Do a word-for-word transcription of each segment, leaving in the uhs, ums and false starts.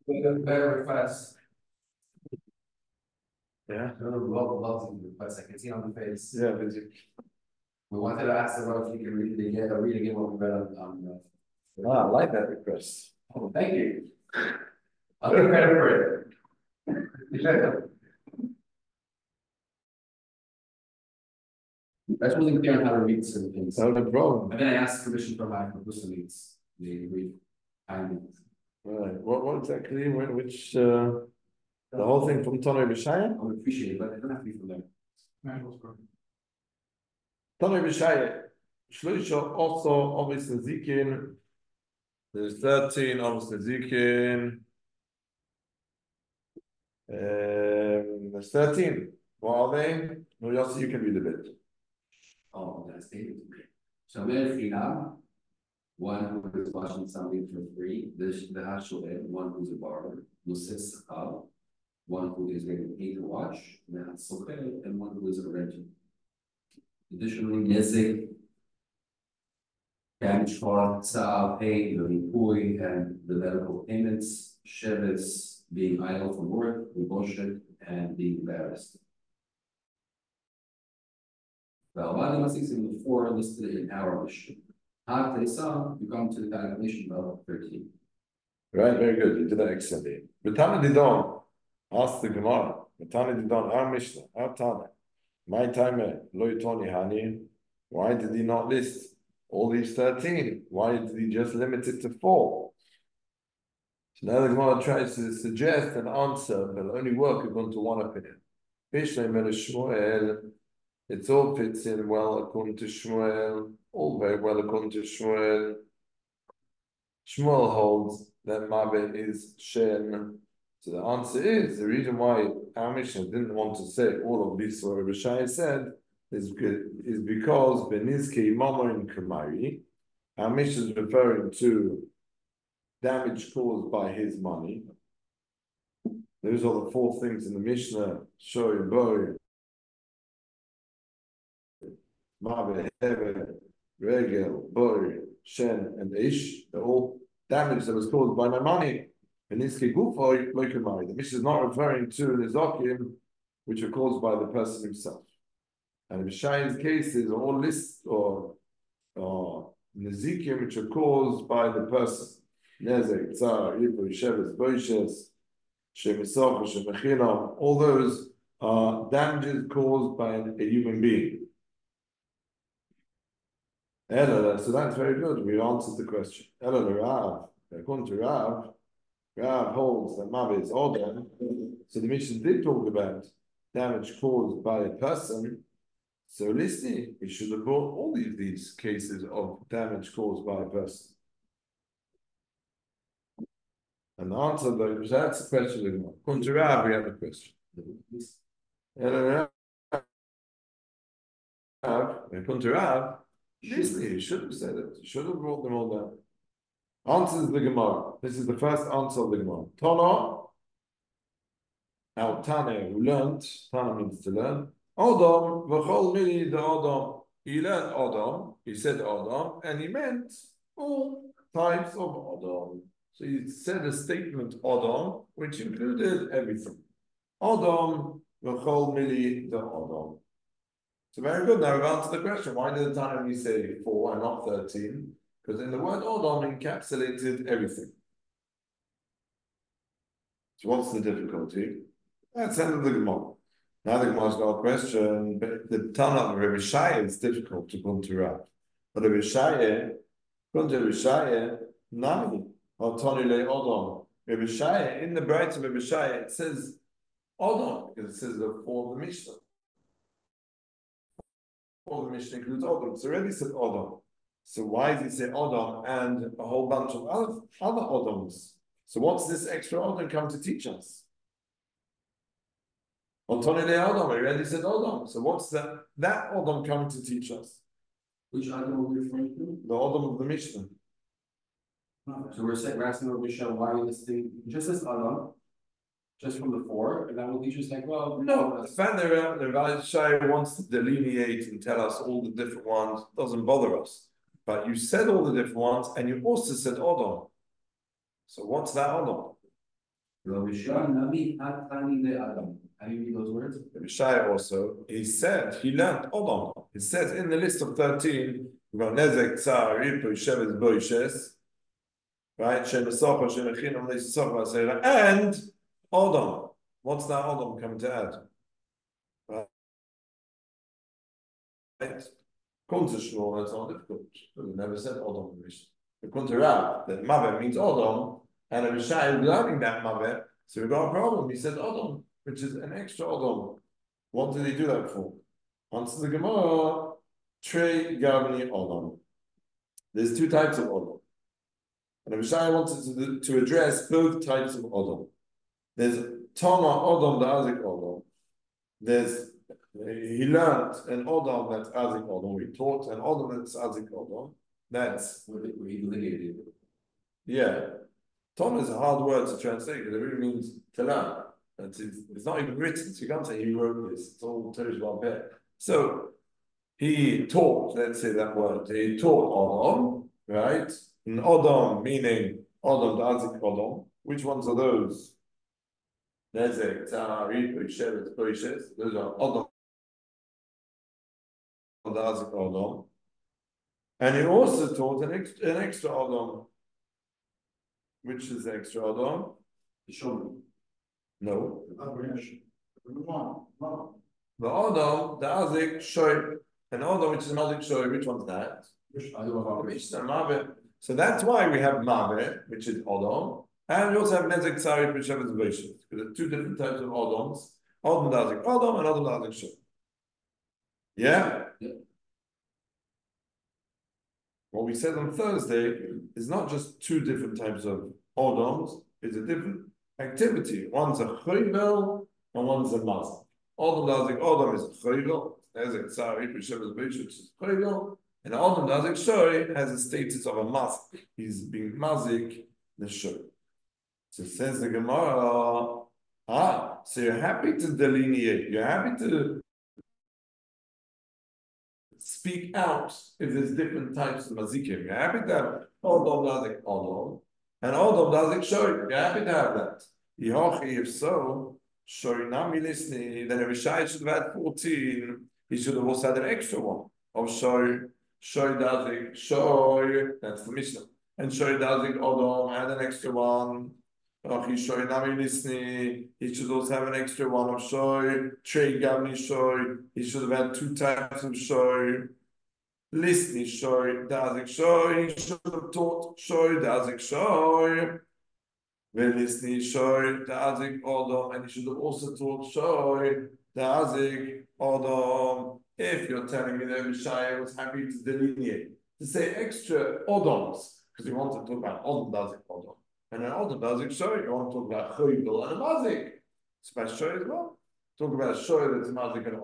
Better request. Yeah. There were lots, lots of requests. I can see on the face. Yeah, busy. We wanted to ask about if you can read it again, or read again what we read on, on. uh, Ah, I like that request. Oh, thank you. I'll take credit for it. I just wasn't clear on how to read certain things. No, no problem. And then I asked permission from my professor needs. They agreed. And Right. What, what exactly? Wh- Which, uh, the whole thing from Tano B'Shaya? I would appreciate it, but it doesn't have to be from there. Tano B'Shaya. Shloisha also obviously Zikin. There's thirteen obviously Zikin. Um, there's thirteen. What are they? No, Yossi, you can read a bit. Oh, that's David. So Melchina, one who is watching something for free, the the Hashoel, one who's a borrower, Musis Sakal, one who is getting paid to watch, and Sokel, and one who is a renter. Additionally, Nezek, damage for Sa'al pay, the Ripui, and the medical payments, Shevis being idle from work, Riboshet, and being embarrassed. The Alvani Masix in the four listed in our mission. How they saw, you come to the calculation of thirteen. Right, very good. You did that excellently. Betana Didon, ask the Gemara. Betana Didon, our Mishnah, our Tana. My timer, Loy Tony Hani. Why did he not list all these thirteen? Why did he just limit it to four? So now the Gemara tries to suggest an answer that will only work according to one opinion. Bishlei Melech Shmuel, it all fits in well according to Shmuel, all very well according to Shmuel. Shmuel holds that Mabed is Shen. So the answer is, the reason why our Mishnah didn't want to say all of this what Rishai said is, is because Benizke Mama in Kamari, our Mishnah is referring to damage caused by his money. Those are the four things in the Mishnah, Shoy, Boy, Mabed, Hever, Regel, Boy, Shen, and Ish. They're all damage that was caused by my money. And this Gufa, the Mishnah is not referring to the Zokim, which are caused by the person himself. And B'Shai's cases are all lists or or Nezikim, which are caused by the person. Nezek, Tsar, Yibu, Sheves, Boishes, Shemisach, Shemechina, all those are damages caused by a human being. Ella, so that's very good. We answered the question. Ella, Rav, according to Rav, Rav holds that Mavi is Odom. So the Mishnah did talk about damage caused by a person. So listening, we should have brought all of these cases of damage caused by a person. And the answer, though, that's the question. According to Rav, we have a question. And Rav, according to Rav, listening, you should have said it. You should have brought them all down. Answers the Gemara. This is the first answer of the Gemara. Tana, our Tane, who learned, Tana means to learn. Adam, v'chol mili the Adam. He learned Adam, he said Adam, and he meant all types of Adam. So he said a statement Adam, which included everything. Adam, v'chol mili the Adam. So very good. Now we've answered the question. Why did the Tana only say four and not thirteen? Because in the word Adam encapsulated everything. So what's the difficulty? That's the end of the Gemara. Now the Gemara's got a question, but the Tana of Rebbe Shaya is difficult to come to Rav. But Rebbe Shaya, come to Rebbe Shaya, Nami, or Tani Le Adam. Rebbe Shaya, in the Bright of Rebbe Shaya, it says Adam, because it says the four of the Mishnah. All the Mishnah includes Adam. So already said Adam. So why does he say Adam and a whole bunch of other, other Adams? So what's this extra Adam come to teach us? Antoni Le Adam, we already said Adam. So what's that, that Adam come to teach us? Which Adam are we referring to? The Adam of the Mishnah. So we're saying, we're asking Rabbi Shah, why are you listing just as Adam, just from the four, and that will teach us like, well, no, the fact that the Rabbi Shai wants to delineate and tell us all the different ones doesn't bother us. But you said all the different ones, and you also said Adam. So what's that Adam? Lo Rishon Nami Hatani Le Adam. How do you read those words? Rishai also, he said, he learned Odom. He says in the list of thirteen, we've got Nezek, Tsar, Ripu, Shevet, Boishes, right? Shem Esocha, Shem Echinam, Leissocha, Seira, and Odom. What's that Odom coming to add? Right? According to Shmuel, that's not difficult. We never said Odom in Mishnah. According to Rav, that Mavet means Odom, and a Rishai is learning that Mavet, so we've got a problem. He says Odom, which is an extra Odom. What did he do that for? Answer the Gemara, Trey Gavni Odom. There's two types of Odom. And Abishai wanted to, to address both types of Odom. There's Tama Odom, the Azik Odom. There's, he learned an Odom that's Azik Odom. He taught an Odom that's Azik Odom. That's where he litigated. Yeah. Tama is a hard word to translate because it really means to learn. It's, it's not even written, so you can't say he wrote this. It's all Teresh Balpeh. So he taught, let's say that word, he taught Odom, right? And Odom meaning Odom, the Azik Odom. Which ones are those? Nezek, Tzar, Ripu, Shevet, Boishes. Those are Odom, the Azik Odom. And he also taught an extra, an extra Odom. Which is the extra Odom? The Shomer. No. The Odom, the Azik, Shoy, an Odom which is an Azik Shoy, which one's that? The Mishnah, Mavet. So that's why we have Mavet, which is Odom, and we also have Nezek, Tzari, Shevet, Boishes. Because there are two different types of Odoms. Odom, the Azik Odom, and Odom, the Azik Shoy. Yeah? Yeah. What we said on Thursday is not just two different types of Odoms, it's a different activity. One's a Chayvel and one's a Mazik. Odom Dazik Odom is a Chayvel, Nezek Tzari, Shevet, Boishes, which is Chayvel, and Odom Dazik Shoy has a status of a Mazik. He's being Mazik the Shoy. So says the Gemara, ah, so you're happy to delineate, you're happy to speak out if there's different types of Mazikim. You're happy to have Odom Dazik Odom and Odom Dazik Shoy. You're happy to have that. Yehochi, if so, Shoy Nami listening, then every Shai should have had fourteen. He should have also had an extra one of Shoy, Shoy Dazik Shoy. That's the Mishnah. And Shoy Dazik Odom had an extra one. Yehochi Shoy Nami listening. He should also have an extra one of Shoy. Trey Gavni Shoy. He should have had two types of Shoy. Listening Shoy Dazik Shoy. He should have taught Shoy Dazik Shoy. Listening Shoy Dazik Odom, and he should have also taught Shoy Dazik Odom. If you're telling me that Rishai was happy to delineate, to say extra Odoms, because you want to talk about Odom Dazik Odom, and an Odom Dazik Shoy, you want to talk about Choyvel and a Mazik. It's about Shoy as well. Talk about Shoy that's a Mazik and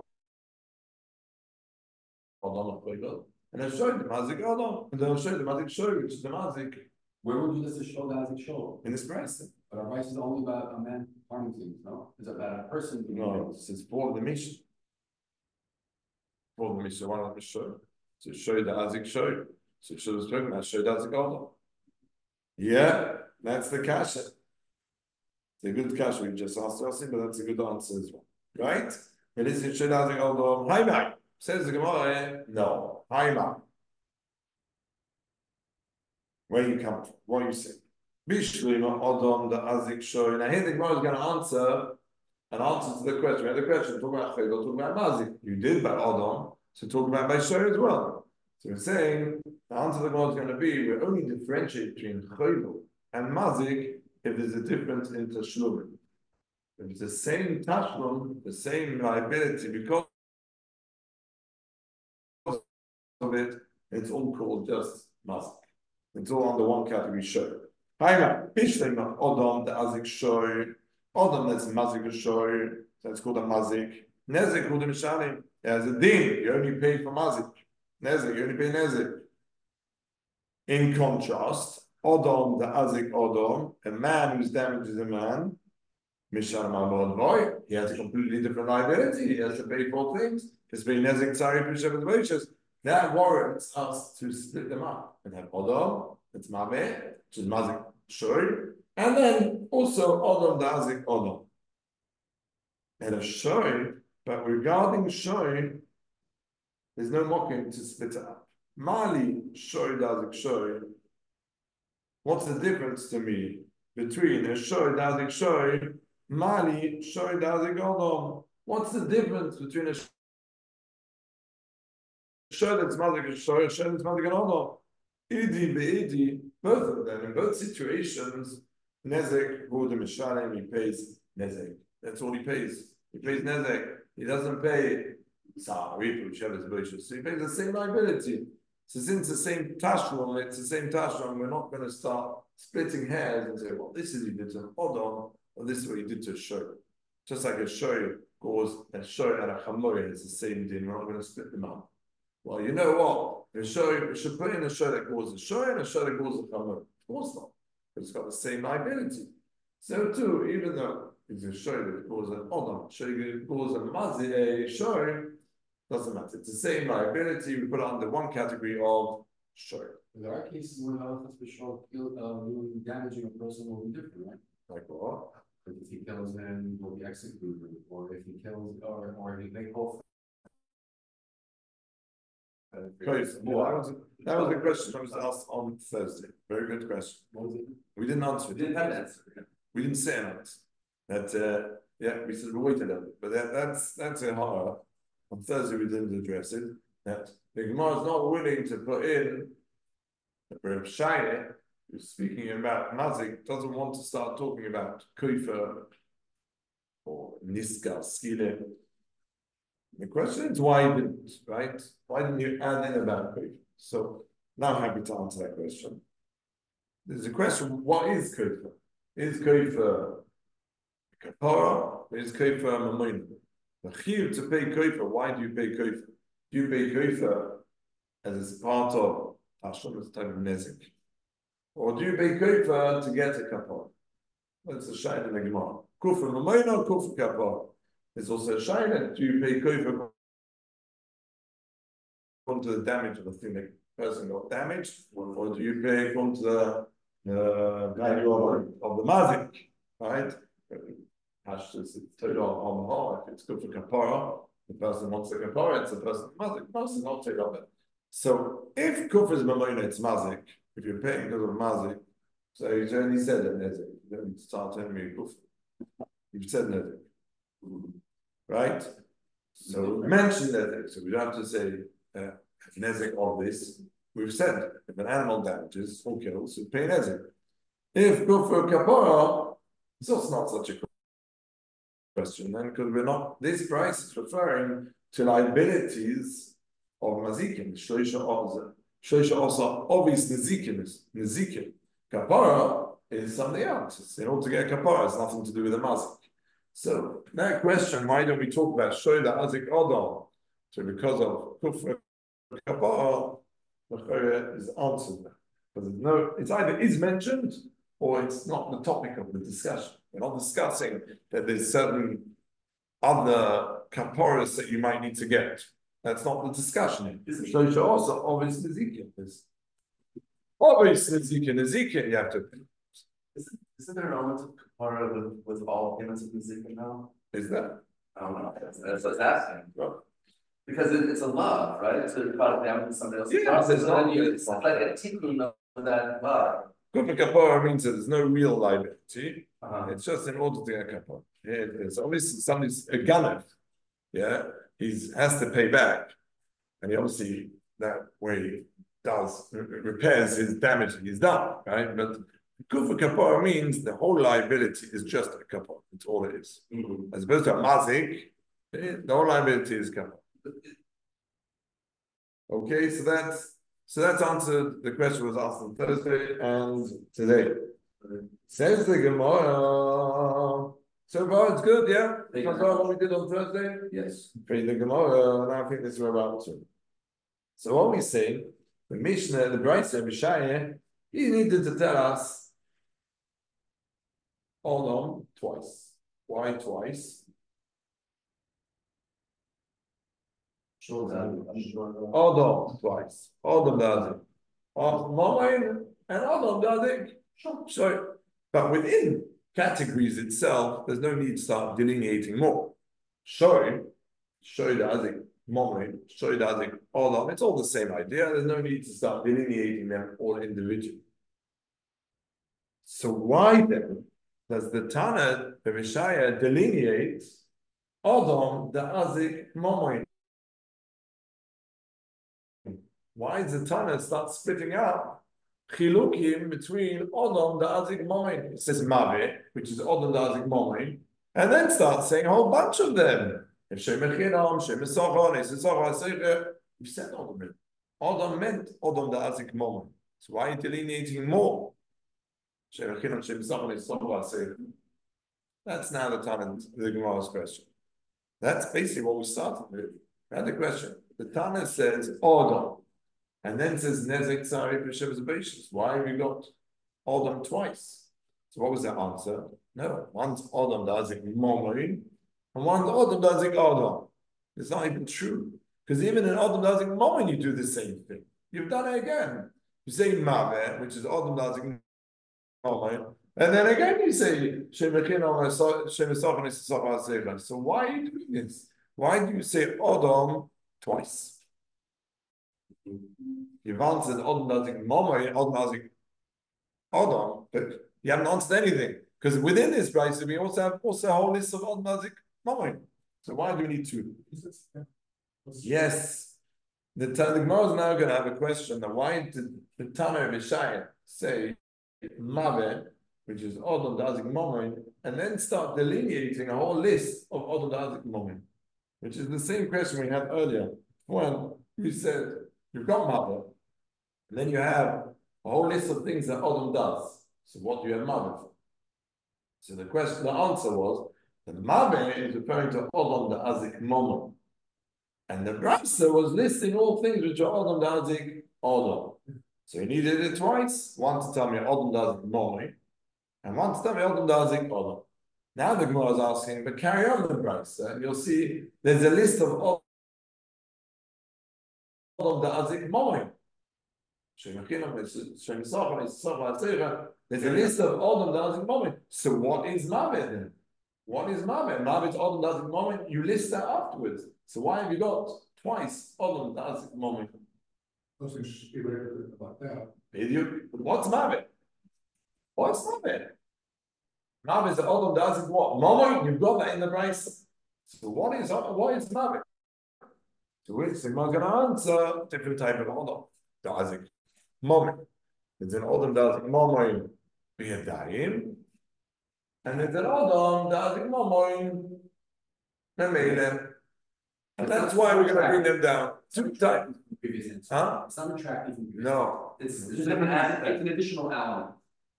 Odom and Choyvel, and a Shoy the Mazik Odom, and then a Shoy the Mazik Shoy, which is the Mazik. Where would you list the show that as a show? In this press. But our advice is only about a man harming things, no? It's about a person. No, it's for the mission. For the mission, one of the show. To show the Azik show. So it shows talking about show the Azik Odom. Yeah, that's the kasha. It's a good kasha. We just asked us, but that's a good answer as well. Right? And this is show the Azik Odom. Hi, Mike. Says the Gemara. No. Hi, Mike. Where you come from? What you say? Bishlima Odom the Azik Shoy. Now here the Gemara is going to answer an answer to the question. We had the question, talk about Chayvel, talk about Mazik. You did by Odom, so talk about by Shoy as well. So we're saying the answer to the Gemara is going to be we only differentiate between Chayvel and Mazik if there's a difference in Tashlumim. If it's the same Tashlum, the same liability, because of it, it's all called just Mazik. It's all under one category Shoy. Haima, Bishlema, Odom, the Azik Shoy, Odom, that's Mazik Shoy, that's called a Mazik. Nezek, called a Mishalim. As a din, you only pay for Mazik. Nezek, you only pay Nezek. In contrast, Odom, the Azik Odom, a man whose damage is a man, Mishalim Abod Roy, he has a completely different liability. He has to pay for things. He's paying Nezek, Tzari, Prishav, Boishes. That warrants us to split them up and have Odom, it's Mabeh, which is Mazik Shoy, And then also Odom Dazik Odom. And a shoy, but regarding shoy, there's no mocking to split it up. Mali shoy Dazik shoy. What's the difference to me between a shoy Dazik shoy, Mali shoy Dazik Odom? What's the difference between a shoy that's Mazik and shoy, a shoy that's Mazik and Odom? Idi be'idi, both of them, in both situations, Nezek, Gordon Mishalim, he pays Nezek. That's all he pays. He pays Nezek. He doesn't pay Sa'arif, whichever is Boishas. So he pays the same liability. So since the same Tashron, it's the same Tashron, we're not going to start splitting hairs and say, well, this is what you did to Odom, or this is what you did to a show. Just like a show goes, a show and a Chamoy is the same din, we're not going to split them up. Well, you know what? A show, we should put in a show that goes a show and a show that goes a Chamoy. Of course not. It's got the same liability. So too, even though it's a show that goes an Odom, show that goes a Mazi, a show, doesn't matter. It's the same liability. We put it under one category of show. There are cases where Halakhas B'Shor uh, damaging a person will be different, right? Like what? Like if he kills him, will be executed, or if he kills, or or if they both. Uh, Great. Well, that was that was the question I was asked on Thursday. Very good question. What was it? We didn't answer We it. didn't have an answer. We didn't say an answer. That uh, yeah, we said we wait a little bit, but that, that's that's a horror. On Thursday we didn't address it. That the Gemara is not willing to put in the Reb Shaya, who's speaking about Mazik, doesn't want to start talking about Kuifa or Niska, Skile. The question is why you didn't, right? Why didn't you add in about Kuifa? So now I'm happy to answer that question. There's a question, what is Kuifa? Is Kuifa Kapara? Is Kuifa Mamoina? The chiyuv to pay koifa. Why do you pay koifa? Do you pay koifa as a part of Hashem as type of nezik, or do you pay koifa to get a kapara? That's a shayla in the Gemara. Kufa mamoina, kufa kapara. There's also a shayla. Do you pay koifa according to the damage of the thing the person got damaged, or do you pay according to the uh, value of, of the mazik, right? Hash is told on the whole. If it's good for kapara, the person wants the kapara, it's the person mazik. The person not take of it. So if kuf is mamona, it's mazik. If you're paying because of mazik, so he's only said that nezik. You don't start telling me kuf. You've said nezik, right? So mention nezik. So we don't have to say uh, nezik of this. We've said if an animal damages or kills, you pay nezik. If kuf for kapara, it's also not such a question then, because we're not, this price is referring to liabilities of mazikin. Shloisha also, Shloisha also obvious nezikin is nezikin. Kapara is something else. It's in order to get kapara, it's nothing to do with the mazik. So that question, why don't we talk about shoyda azik odom? So because of kufra kapara, the is answered. Because no, it's either is mentioned or it's not the topic of the discussion. We're not discussing that there's certain other kaporas that you might need to get. That's not the discussion. So you also obviously Ezekiel is obviously Ezekiel, Ezekiel you have to. Isn't, isn't there an element of kapara with, with all payments of Ezekiel now? Is that? I don't know. That's, that's what I was asking. Well, because it, it's a love, right? So you're caught down with somebody else's yeah, love. there's So not- then you, it's like a tikkun of that love. Kufa kapara means that there's no real liability. Uh-huh. It's just in order to get a kapara. Yeah, it's obviously somebody's a gunner. Yeah, he has to pay back, and he obviously that way does repairs his damage he's done, right? But kufa kapara means the whole liability is just a kapara. It's all it is. Mm-hmm. As opposed to a mazik, the whole liability is kapara. Okay, so that's so that's answered. The question was asked on Thursday and today. Says the Gemara. So far it's good, yeah? So far what we did on Thursday? Yes. Pay the Gemara, and I think this is where we're about to. So what we say, the Mishnah, the Brisa, Mishaya, he needed to tell us Odom twice. Why twice? Sure, I'm sure. Odom twice. Odom does it. Moin and Odom does it. So But within categories itself, there's no need to start delineating more. Shoy, shoy dazik moment, shoy dazik olam, it's all the same idea. There's no need to start delineating them all individually. So why then does the Tana, the Rishaya, delineate Odom, the Azik, Momoin? Why does the Tana start splitting up Chilukim between Odom, the Azik, Momoin? It says Mave, which is Odom, the Azik, Momoin, and then start saying a whole bunch of them. If Shemechinam, Shemesochon, Esesochon, you said Odom. Odom meant Odom, the Azik, Momoin. So why are you delineating more? That's now the Tana, the Gemara's question. That's basically what we started with. We had the question. The Tana says Odom, and then says Nezek Tzari B'Shem Zabeishis. Why have we got Odom twice? So what was the answer? No, one's Odom Dazik Momoin, and one's Odom Dazik Odom. It's not even true. Because even in Odom Dazik Momoin, you do the same thing. You've done it again. You say Maveh, which is Odom Dazik. And then again you say so why are you doing this? Why do you say Odom twice? You've answered Odom Dazik Momoy, Odom Dazik Odom, but you haven't answered anything. Because within this price we also have also a whole list of Odom Dazik Momoy. So why do we need two? Yes. The Gemara is now going to have a question. Now why did the Tana of Yeshaya say Mave, which is Odom Dazik Momoin, and then start delineating a whole list of Odom Dazik Momoin, which is the same question we had earlier. When we said you've got Mave, and then you have a whole list of things that Odom does. So what do you have Mave for? So the question, the answer was that Mave is referring to Odom Dazik Momoin, and the Brasa was listing all things which are Odom Dazik Odom. So he needed it twice, one to tell me Odom Dazik Momoy, and one to tell me Odom Dazik Odom. Now the Gemara is asking, but carry on the Brisa, and you'll see there's a list of Odom Dazik Momoy. There's a list of Odom Dazik Momoy. So what is Maveh then? What is Maveh? Maveh is Odom Dazik Momoy. You list that afterwards. So why have you got twice Odom Dazik Momoy? About that. What's Maveh? What's Maveh? Maveh is the Odom Dazik what? Momoy, you've got that in the Brisa. So what is what is Maveh? So we're going to answer different type of Odom Dazik Momoy. It's an Odom Dazik Momoy B'Yadayim, and it's an Odom Dazik Momoy Memele. And that's why we're going to bring them down. Two types. Huh? It's not attractive. No. It's, it's, an, it's an additional element.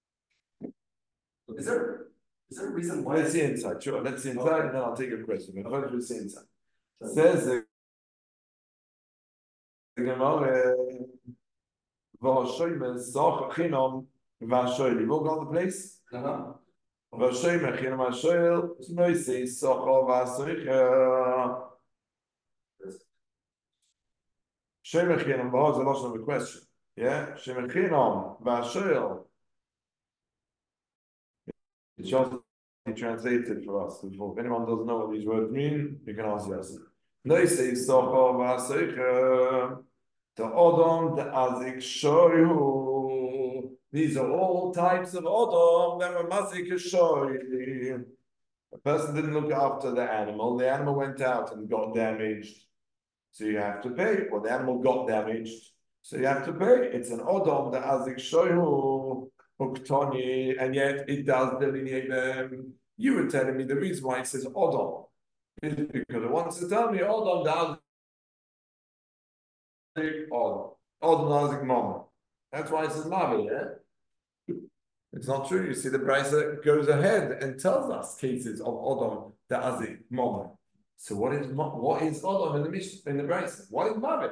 Is there is there a reason why? Let's see inside. Sure. Let's see inside, okay. And then I'll take a question. But let's see inside. It says the Gemara. V'Hashem Zach Chinom V'Hashem. You walk on the place. Uh-huh. V'Hashem Chinom V'Hashem. Noisei Socha V'Hashem. Shemechinam V'Haz is a lot of a question. Yeah, Shemechinam V'Hashem. It's just translated for us. If anyone doesn't know what these words mean, you can ask yes. Noisei Socha V'Hashem. The Odom, the Azik Shoyu. These are all types of Odom that were Mazik Shoyu. A person didn't look after the animal, the animal went out and got damaged. So you have to pay. Or the animal got damaged. So you have to pay. It's an Odom, the Azik Shoyu, Uktoni, and yet it does delineate them. You were telling me the reason why it says Odom is because it wants to tell me Odom, the Azik Odom. Odom Nazik Mama. That's why it says Mava, yeah? It's not true. You see, the Brisa goes ahead and tells us cases of Odom the Azik Mama. So what is what is Odom in the Mish in the Brisa? What is Mava?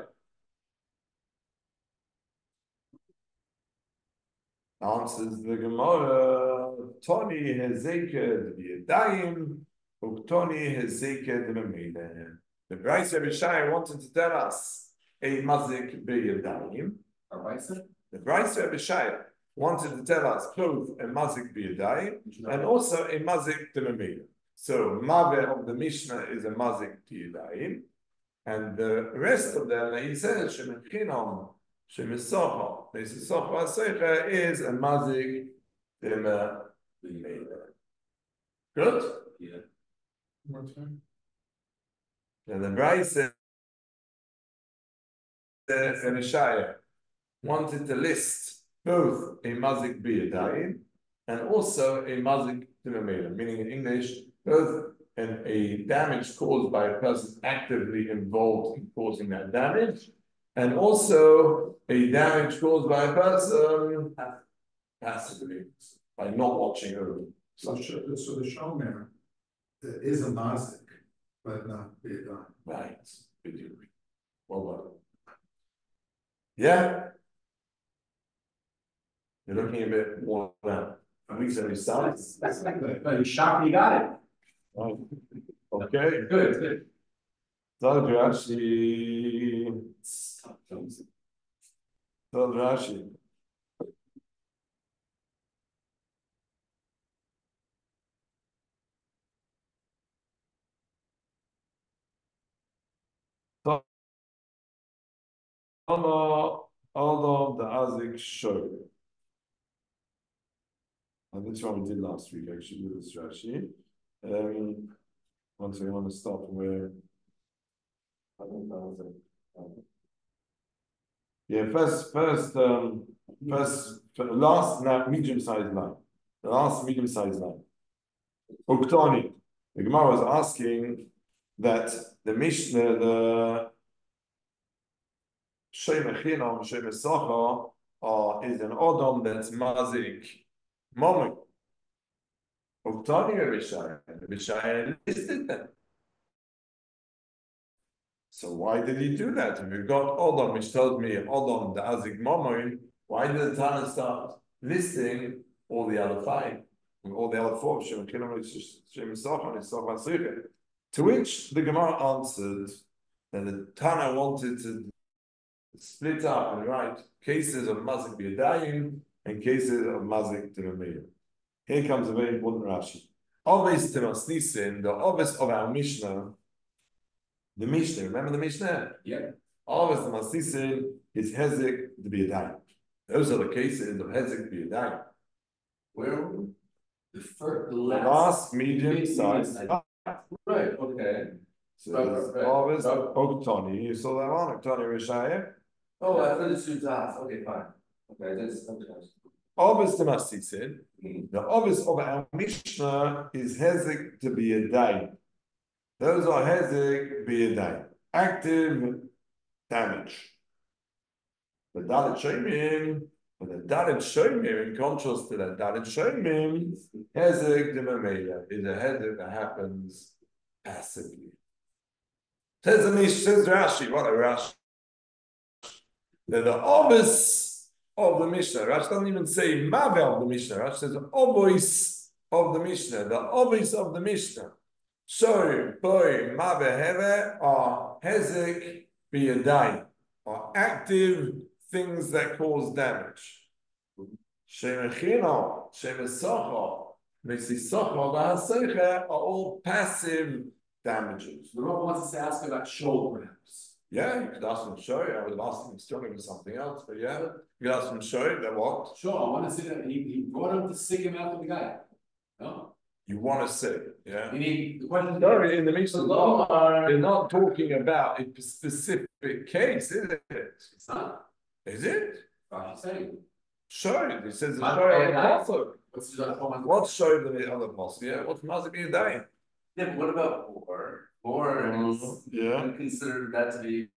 Answers the Gemara. Tony Hezeked Yedayim, Uktoni Hezeked Memele. The Brisa Bishai wanted to tell us a mazik b'yadayim. A brisa? The brisa of Bishaya. wanted to tell us both a mazik biyadayim and also a mazik demamila. So Mave of the Mishnah is a mazik biyadayim, and the rest of them, he says shemechinam shemisocha mesisocha asecha is a mazik demamila. Good. Yeah. And the Bryce said the Rishaya wanted to list both a mazik biyadayim and also a mazik demamila, meaning in English, both an, a damage caused by a person actively involved in causing that damage, and also a damage caused by a person passively, by not watching over. So, so so the shomer is a mazik, but not biyadayim. Right. Well done. Yeah. You're looking a bit more now. I think so. Sounds. But you shocked you got it. Oh, okay. Good, good. Tad Rashi. Tad Rashi. Allah, Allah, the Azik show. And this one we did last week, actually, with this Rashi. Um, once we want to start where I don't know. Yeah, first, first, um, first, last medium-sized line. The last medium-sized line. Uktani. The Gemara was asking that the Mishnah, the Shemechinam, Shemesacha, uh, is an Odom that's mazik moment. Uktani Rishaya, Rishaya listed them. So why did he do that? If we've got Odom, which tells me Odom, the Azik Momoin, why did the Tana start listing all the other five? All the other four? To which the Gemara answered that the Tana wanted to split up and write cases of Mazik Biyadayim and cases of Mazik Demamila. Here comes a very important Rashi. Always Temas Nisin, the obvious of our Mishnah, the Mishnah, remember the Mishnah? Yeah. Always Temas Nisin is Hezek Biyadayim. Those are the cases of Hezek Biyadayim. Where the first, the The last, last medium size. right? Okay. So Right, it's right, right. always Right. Oktani. You saw that one, Oktani Rishaya. Oh, I thought it's Sudas. Okay, fine. Okay, that's okay. Obvious Temas Nisin. The obvious of our Mishnah is Hezek to be a day. Those are Hezek be a day. Active damage. The Dalit Shemim, but the Dalit Shemim, in contrast to that Dalit Shemim, Hezek de Mamela is a Hezek that happens passively. Says the Mishnah, says Rashi, what a Rashi. That the obvious of the Mishnah. Rashi doesn't even say Mave of the Mishnah. Rashi says obvious of the Mishnah. The obvious of the Mishnah. So, boy, Mave Heve are Hezek Biyadai, are active things that cause damage. Shemechino, Shemesocha, Mesisocha, Vahasecha are all passive damages. The Rabbi wants us to ask about shoulder perhaps. Yeah, you could ask them to show you. I would ask them stronger with something else, but yeah, you could ask them to show you that what? Sure, I want to see that. He, he brought him to sing him out to the guy. No? You want to see, yeah. You need the question. Sorry, in the Mishnah law, they're not talking about a specific case, is it? It's not. Is it? Rashi saying. Show it. It says the But- show of the but- apostle. What's the other one? What show of the other apostle? Yeah, what's Mazik Day? Yeah, but what about war? War is Yeah. considered that to be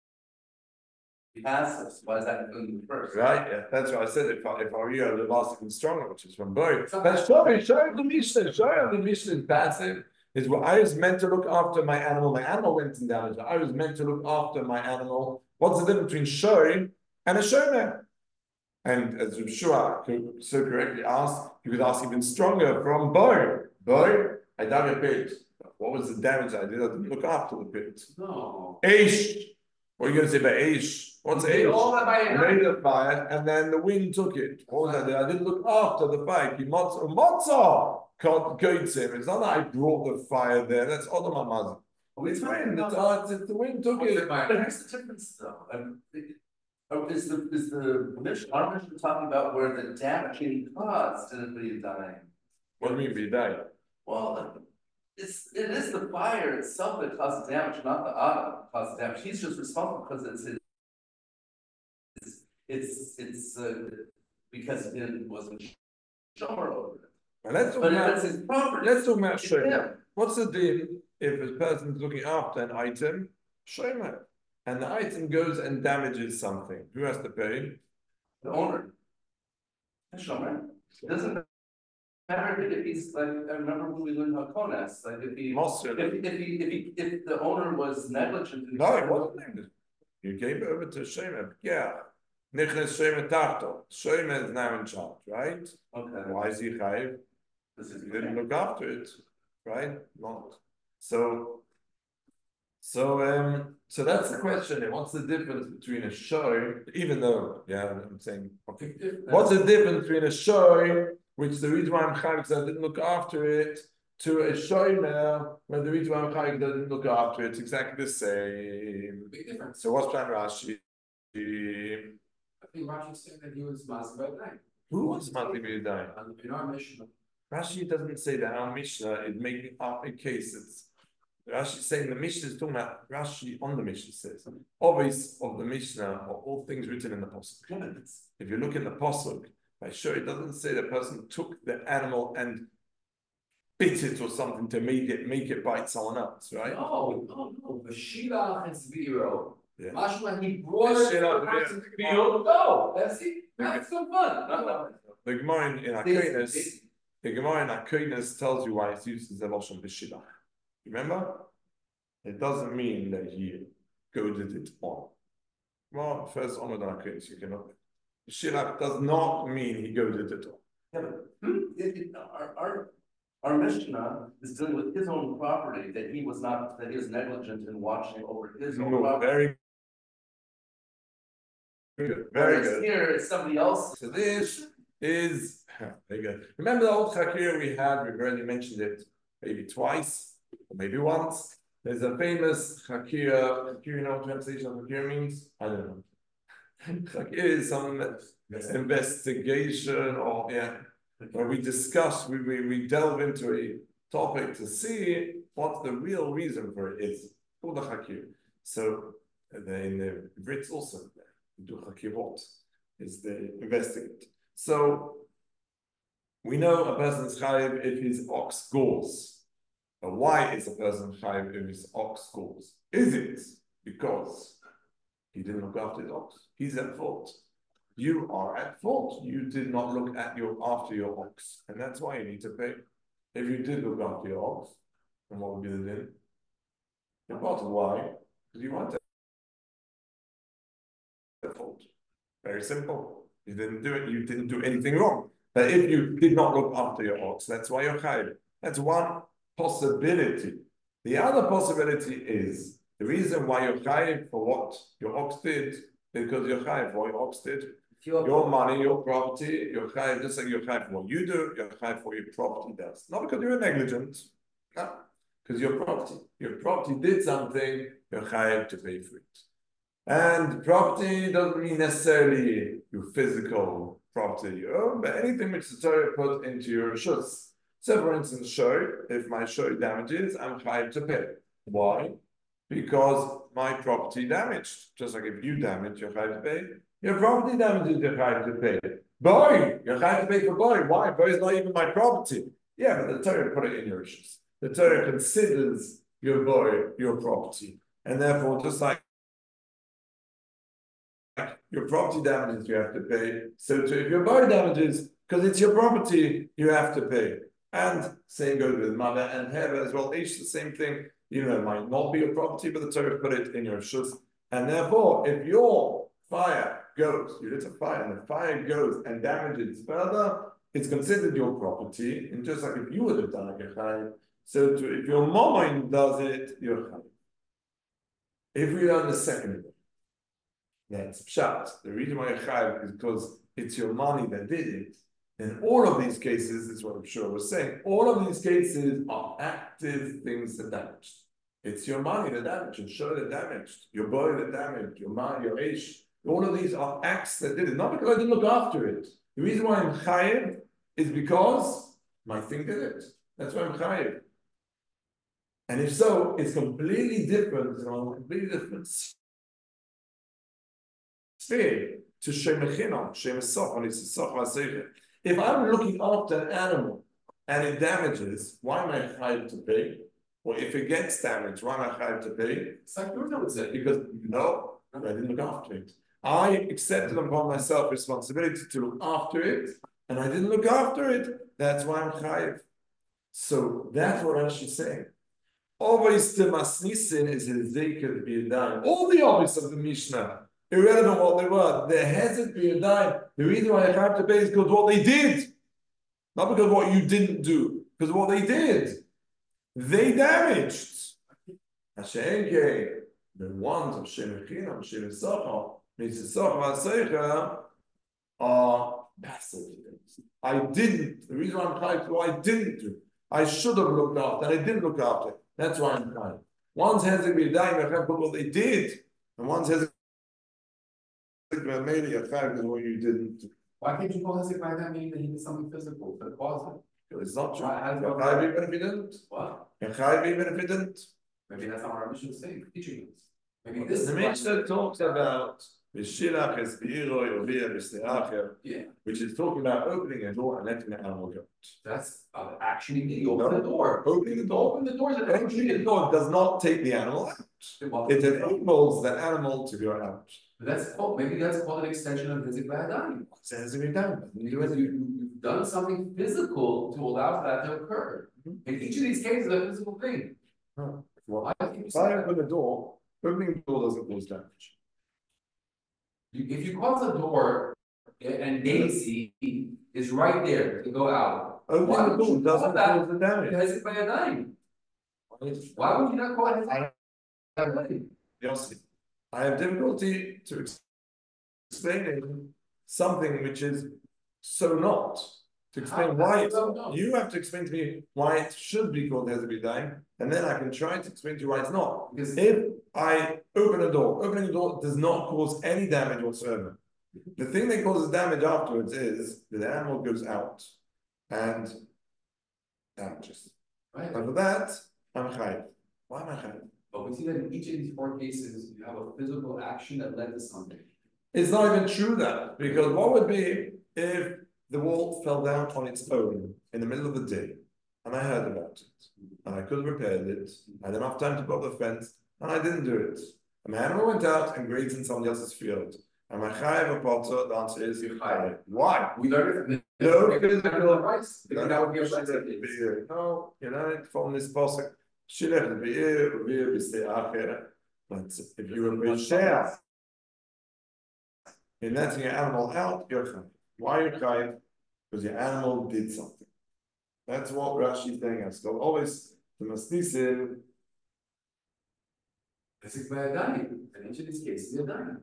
passive. So why is that included first? Right, yeah, that's what I said. If I, if I were you, I would have asked him stronger, which is from both. So- But show me, show the Mishnah, show the Mishnah is passive. Is what I was meant to look after my animal. My animal went in damage. I was meant to look after my animal. What's the difference between showing and a showman? And as Yeshua so correctly asked, you could ask even stronger from boy. Boy, I dug a pit. What was the damage I did? I didn't look after the pit. No. Ish. Or you're gonna say Be'esh? What's He did all Eish? that by I a made night. a fire and then the wind took it. What was that? I didn't look after the fire. Ki motza, motza, can't go to him. It's not that I brought the fire there. That's other mamaz. We It's talking wind. It's, about- uh, it's the wind took What's it. it by- But here's the difference though, and it- oh, is the, is the mission, our mission talking about where the damaging caused anybody dying? What do you mean be dying? Well, it's, it is the fire itself that caused the damage, not the auto that caused the damage, he's just responsible because it's his. It's, it's, it's, uh, because it wasn't shower over it, Well, let's talk but about, if it's his property, let's talk about it's Shomer. him. What's the deal if a person's looking after an item, Shomer, and the item goes and damages something? Who has to pay? The owner. Shomer, it doesn't matter if he's like, I remember when we learned how Konas, like if he. Moshe. If, if he, if he, if the owner was negligent. in- No, it wasn't negligent. You gave it over to Shomer. Yeah. Nichnas Shomer Tarto. Shomer is now in charge, right? Okay. Why is he chayiv? This is. He didn't look after it, right? Not. So, so, um, so that's the question. then. What's the difference between a show, even though, yeah, I'm saying, okay. What's the difference between a show, which the reason why I'm chayiv because I didn't look after it, to a shomer, when the reason why I'm chayiv because I didn't look after it, it's exactly the same. Big difference. So what's Plan Rashi? I think Rashi said that he was master by night. Who was Mati B'Yadayim? And in our mission, Rashi doesn't say that our Mishnah is making up a case. It's Rashi saying the Mishnah is talking about Rashi on the Mishnah says obvious of the Mishnah are all things written in the Pasuk. If you look in the Pasuk, by sure it doesn't say the person took the animal and bit it or something to make it make it bite someone else, right? no, no, no, the Shila and Zviro. Yeah. Mashma, he brought The it to Shila, the house yeah. of the field. No, that's it. That's so fun. No, no. The Gemara in, in Akenes, the Gemara in Akenes tells you why it's used as a loshon b'shilach. Remember, it doesn't mean that he goaded it on. Well, first on with Akenes, you can look. Shilach does not mean he goaded it on. Yeah, but, hmm, it, it, our, our, our Mishnah is dealing with his own property, that he was not, that he was negligent in watching over his own No, property. very good, very Whereas good. here, it's somebody else. So this is very good. Remember the old Chakir we had, we've already mentioned it maybe twice, or maybe once. There's a famous Chakir, Chakir, you know what translation of Chakir means? I don't know. Chakir is some investigation or yeah, where we discuss, we, we, we delve into a topic to see what the real reason for it is. Called the Chakir. So the, in the Brits also, they do Chakirot, is the investigate. So we know a person's chayiv if his ox gores. But why is a person chayiv if his ox gores? Is it because he didn't look after his ox? He's at fault. You are at fault. You did not look at your after your ox, and that's why you need to pay. If you did look after your ox, then what would be the din? The bottom why? Because you weren't at fault. Very simple. You didn't do it. You didn't do anything wrong. But if you did not look after your ox, that's why you're chayiv. That's one possibility. The other possibility is the reason why you're chayiv for what your ox did, because you're chayiv for what your ox did. Your money, your property, you're chayiv, just like you're chayiv for what you do, you're chayiv for what your property does. Not because you're negligent, no, because your property, your property did something, you're chayiv to pay for it. And property doesn't mean necessarily your physical property you own, but anything which the Torah put into your reshus. So, for instance, show, if my show damages, I'm chayiv to pay. Why? Because my property damaged. Just like if you damage, you're chayiv to pay. Your property damages, you're chayiv to pay. Boy, you're chayiv to pay for boy. Why? Boy is not even my property. Yeah, but the Torah put it in your reshus. The Torah considers your boy your property, and therefore, just like your property damages, you have to pay. So too, if your body damages, because it's your property, you have to pay. And same goes with mother and Heva as well. Each the same thing. You know, it might not be your property, but the Torah put it in your shus. And therefore, if your fire goes, you lit a fire, and the fire goes and damages further, it's considered your property. And just like if you would have done like a chayiv, so to, if your mom does it, you're chayiv. If we learn the second, That's pshat. The reason why you're chayiv is because it's your money that did it. In all of these cases, this is what I'm sure was saying, all of these cases are active things that damaged. It's your money that damaged, your shirt that damaged, your boy that damaged, your man, your ish. All of these are acts that did it, not because I didn't look after it. The reason why I'm chayiv is because my thing did it. That's why I'm chayiv. And if so, it's completely different, you know, completely different sphere to shemechinam, shemesoch, and it's soch v'aseicha. If I'm looking after an animal and it damages, why am I chayiv to pay? Or if it gets damaged, why am I chayiv to pay? It's like yours, I would say. Because no, I didn't look after it. I accepted upon myself responsibility to look after it, and I didn't look after it. That's why I'm chayiv. So that's what Rashi's saying. Always the masnisin is a zeker b'yadayim. All the obvious of the Mishnah, irrelevant what they were, the hezet b'yadayim. The reason why I have to pay is because what they did, not because what you didn't do, because what they did, they damaged. Hashenke, the ones of Shemechinam, Shemesocha, Mitzvah V'Aseicha, are passive things. I didn't. The reason why I'm chayiv is what I didn't do. I should have looked after, and I didn't look after. That's why I'm chayiv. One's has to be dying because what they did, and one's has to be made a chayiv is what you didn't do. Why can't you call Hezek by that meaning that he did something physical for the cause? It's not true. Why- how does You're that chayiv work? even if you didn't. What? You're chayiv even if you didn't. Maybe that's not what our mission is saying, teaching us. Maybe this The is. Mishnah talks about V'shilach es b'iroi or v'yeh b'ste'acher, Yeah, which is talking about opening a door and letting the animal go. that's uh, actually, you open the door. Opening the door. Open the doors and Opening the door does not take the animal out. It enables the animal to go out. That's called, maybe that's called an extension of Hezek V'Adayim. Says it down. Because you, you- you've done something physical to allow for that to occur. In each of these cases, a physical thing. Well, I think you if said I that. open the door, opening the door doesn't cause damage. You- If you close the door and Daisy is right there to go out. why Opening the would door you call doesn't that cause the damage. Hezek V'Adayim? Why would you not call it Hezek V'Adayim? Yossi, I have difficulty to ex- explaining something which is so not. To explain How- why how it's so not? you have to explain to me why it should be called Hezebidayim, and then I can try to explain to you why it's not. Because If I open a door, opening a door does not cause any damage whatsoever. The thing that causes damage afterwards is that the animal goes out and damages. right, And for that, I'm chayiv. Why am I chayiv? but we see that in each of these four cases, you have a physical action that led to something. It's not even true that, because what would be if the wall fell down on its own in the middle of the day, and I heard about it, and I could have repaired it, I had enough time to put up the fence, and I didn't do it. And my animal went out and grazed in somebody else's field. And my chayiv apoto, the answer is You're chayiv. Why? We learned it from the. No physical rights. No, That would be a right to it. No, you know it from this pasuk. Shilach be'ir be'ir b'ste'acher. But if you were share in letting your animal out, you're chayiv. Why are you chayiv? Because your animal did something. That's what Rashi is telling us. So always the masnisim. Hezek V'Adayim, in each of these cases, you're dying.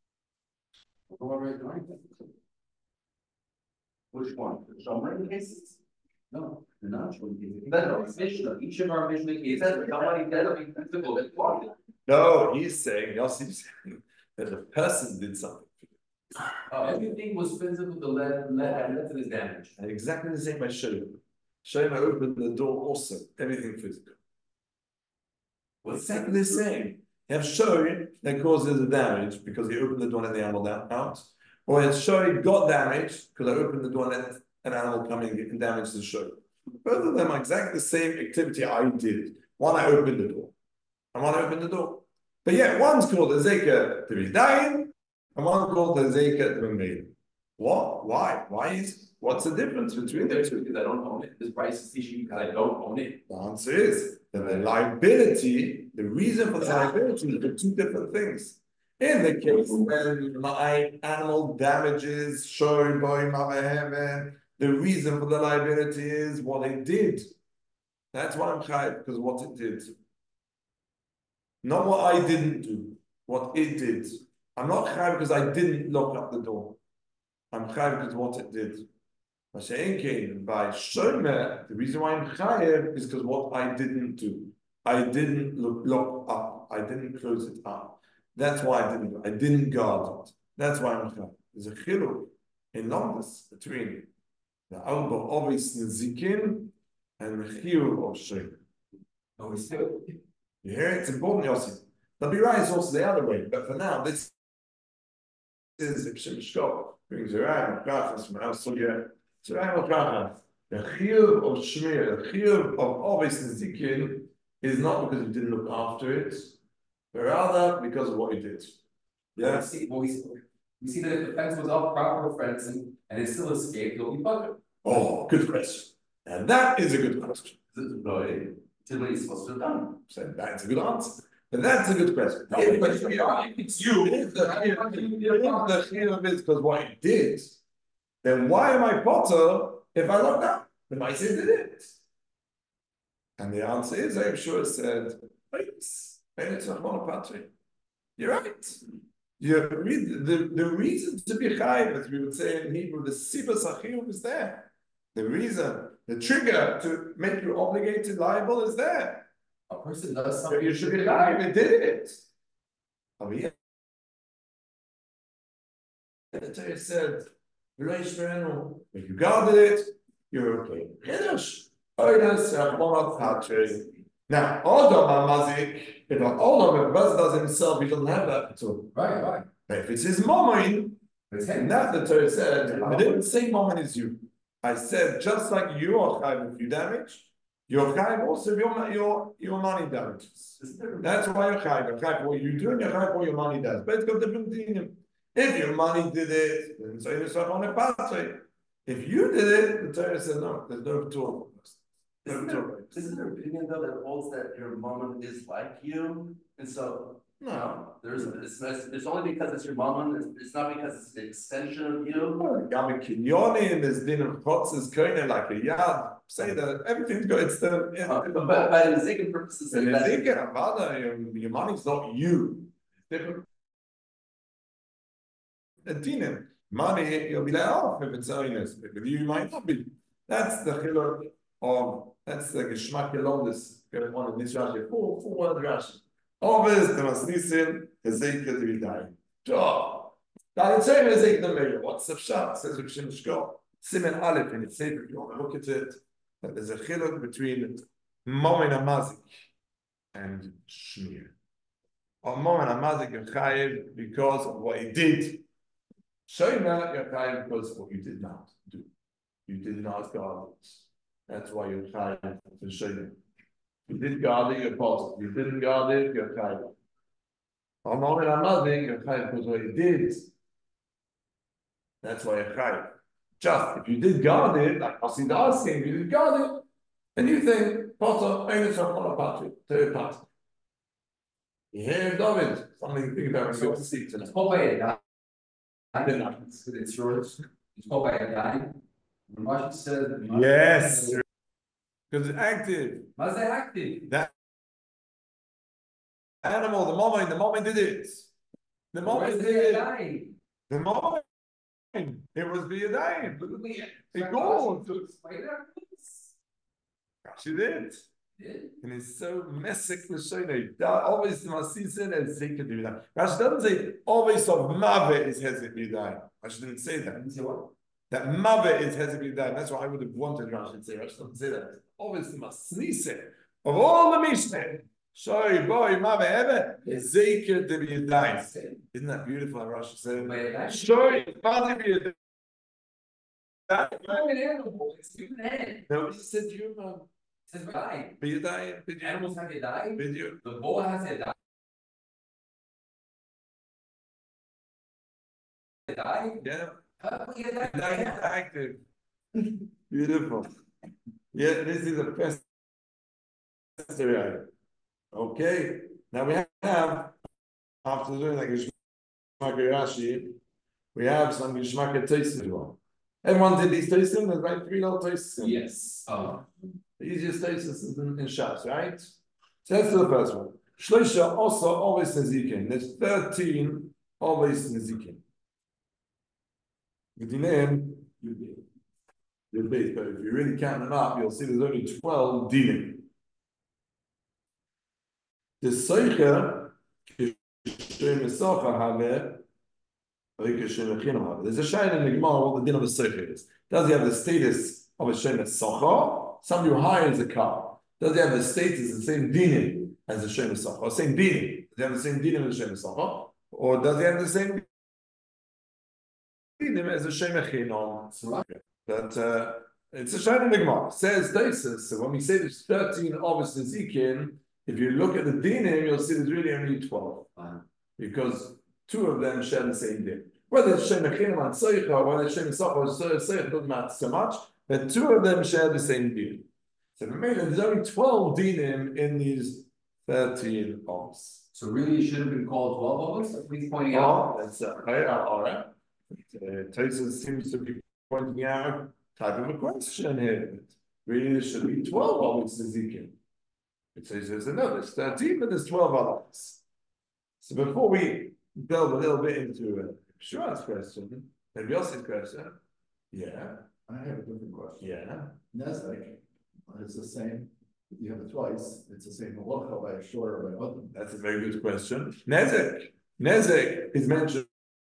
Which one? The Shomer cases? No, they're not Shomer cases. That's our Mishnah. Each of our Mishnah cases, somebody did something physical that caused it. No, he's saying, Yossi is saying that the person did something. Uh, everything was physical to let, let, let to this damage. And exactly the same by Shalom. Shalom opened the door also, everything physical. What's Exactly the same. You have Shoi that causes the damage because he opened the door and let the animal down, out. Or it's Shoi got damaged because I opened the door and let an animal come in and damage the Shoi. Both of them are exactly the same activity I did. One, I opened the door. And one, I opened the door. But yet, one's called a Zeka to be dying, and one called a Zeka to be made. What? Why? Why is what's the difference between the There's two? because I don't own it. This price is teaching because I don't own it. The answer is that the liability, the reason for the liability are two different things. In the case when my animal damages, show by Mother Heaven, the reason for the liability is what it did. That's why I'm chayiv, because what it did. Not what I didn't do, what it did. I'm not chayiv because I didn't lock up the door. I'm chayiv because what it did. By shomer, the reason why I'm chayiv is because what I didn't do. I didn't look, lock up. I didn't close it up. That's why I didn't. I didn't guard it. That's why I'm chayiv. There's a chiluk in Londis between the alba obvious nizikin and the chiyuv of shomer. Oh, we still. You hear? It's important, Yossi. The Birai is also the other way, but for now, this is the Pshim Shkop. Brings Zerai Mokrachas from our Sugya. Zerai Mokrachas. The chiyuv of Shmir, the chiyuv of obvious nizikin is not because you didn't look after it, but rather because of what you did. Yeah. We see, well, we, see, we see that if the fence was all proper fencing and it still escaped, it'll be butter. Oh, good question. And that is a good question. Right. Did what he's supposed to have done. So that's a good answer. But that's a good question. No, If but it's you're right. it's you, if the chiyuv is because what you did, then why am I potter if I locked up? The Maaseh did it. And the answer is, I'm sure said, you're right. You read the, the reason to be chayiv, as we would say in Hebrew, the sibas achiyuv is there. The reason, the trigger to make you obligated liable is there. A person does So something. you should be chayiv, they did it. Oh, yeah. The Torah said, if you guarded it, you're okay. Now, Adam Mazik, if an Adam does himself, he doesn't have that at all. Right, right. But if it's his moment, It's and him. that the Torah said, I didn't say moment is you. I said just like you are chayiv if you damage, you're chayiv also if your your your money damages. That's why you're chayiv. You're chayiv for what you do, and you're chayiv for what your money does. But it's got different dinim. If your money did it, then so it's on a pathway. If you did it, the Torah said no. There's no tool. Isn't there, isn't there opinion though that holds that your moment is like you? And so, no, there's, it's, it's only because it's your moment, it's, it's not because it's an extension of you. Gam kinyonim, there's din of chotzes koine like a yad. Say that everything's good. It's the it's Uh, the But but by the Zikin purposes, And that's- it's thinking about that, your, your money's not you. It's different. The dinim. Money, you'll be let off if it's owners. But with you, you might not be. That's the chilur of, that's the geschmack elondis going on in this Rashi. Four, four word Rashi. Obvious, the masnisin, hezekah to be dying. Sure. Now, the same hezekah the mayor. What's the pshat? Says Rav Shimon Shkop. Simen Aleph in its Sefer, if you want to look at it, that there's a chilur between Momen Amazik and Shmir. On Momen Amazik, you're chayiv because of what he did. Shomer, you're chayiv because of what you did not do. You did not guard it. That's why you're chayiv for Shomer. You did guard it, you're positive. You didn't guard it, you're chayiv. On Momen Amazik, you're chayiv because of what you did. That's why you're chayiv. Just if you did guard it, like Asi the asking, you did guard it, and you think, Potter, only from one party, third party. You hear David, something to think about when you go to sleep It's tonight. called by a dime. Dime. It's, it's yours. It's called by a dime. When Rashi said. Yes, because it's active. How's that active? That animal, the moment, the moment did it. The moment Where's did the it. dime? The moment. It was the Yadayim. It It goes. Explain that, please. She did. Did? And it's so messic l'shoinei. That always the masisin and zikah d'yudayim. Rashi doesn't say always of mave is hezek d'yudayim. Rashi didn't say that. Didn't say what? That mave is hezek d'yudayim. That's what I would have wanted Rashi to say. Rashi doesn't say that. Always the masnisin of all the mishnah. Shoy boy mave ever is zikah d'yudayim. Isn't that beautiful? Rashi said. By a dime? Shoy mave d'yudayim. You're an animal. It's human head. Nobody said human. It says dime. B'yudayim. Animals have a dime. B'yudayim. The bull has a dime. A dime? Yeah. How do we get that? Nice, active. Beautiful. Yeah, this is the first area. Okay, now we have, after doing like Gishmak Rashi, we have some Gishmak Taisim as well. Everyone did these Taisim, there's like three little Taisim. Yes. Oh. The easiest Taisim is in, in Shas, right? So that's the first one. Shloisha also always says Yikin. There's thirteen always Nezikin. With the name, your base, but if you really count them up, you'll see there's only twelve dinim. The Seicher, there's a shine in the Gemara what the din of a Seicher is. Does he have the status of a Shem Socha? Somebody who hires a car. Does he have the status, the same dinim as a Shem Socha? Or same dinim? Does he have the same dinim as a Shem Socha? Or does he have the same dinim as a Shem Chinon? But uh, it's a shine in the Gemara. Says Taisus. So when we say there's thirteen obvious Nezikin, if you look at the dinim, you'll see there's really only twelve. Fine. Because two of them share the same din. Whether it's Shem Echinim and Seicha, or whether it's Shem Socha or Seicha, doesn't matter so much, but two of them share the same din. So remember, there's only twelve dinim in these thirteen ovs. So really, it should have been called twelve of us, please pointing out. Oh, that's uh, right, all right. Uh, Tosfos seems to be pointing out type of a question here. Really, there should be twelve ovs Ezekiel. It says there's another, there's thirteen, but there's twelve others. So before we delve a little bit into uh, Shua's question, and Yossi's question, yeah, I have a different question. yeah, Nezek, it's the same, you have it twice, it's the same halacha by a short or by other. that's a very good question. Nezek, Nezek is mentioned